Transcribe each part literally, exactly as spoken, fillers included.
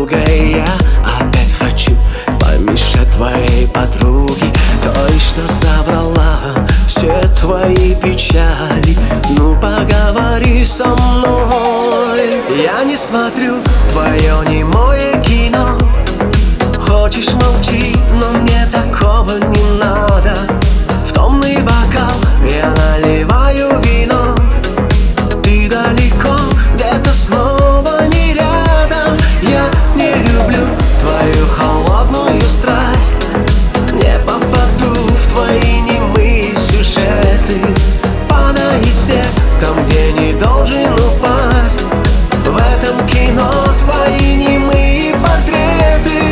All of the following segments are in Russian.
подругой я опять хочу помешать твоей подруге, той, что забрала все твои печали. Ну поговори со мной. Я не смотрю твое немое кино. Хочешь молчи, но мне такого не надо. В томный бокал я наливаю вино. Ты далеко, где-то снова не рядом. Я не люблю твою холодную страсть. Не попаду в твои немые сюжеты. Падает снег там, где не должен упасть. В этом кино твои немые портреты.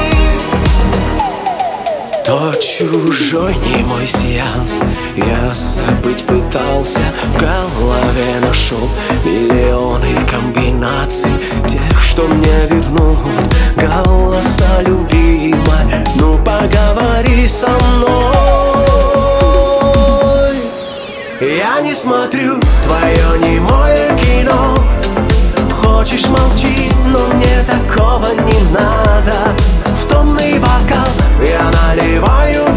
Тот чужой немой сеанс я забыть пытался. В голове нашел миллионы комбинаций тех, что мне вернут голоса любимой. Ну поговори со мной. Я не смотрю твое немое кино. Хочешь молчи, но мне такого не надо. В томный бокал я наливаю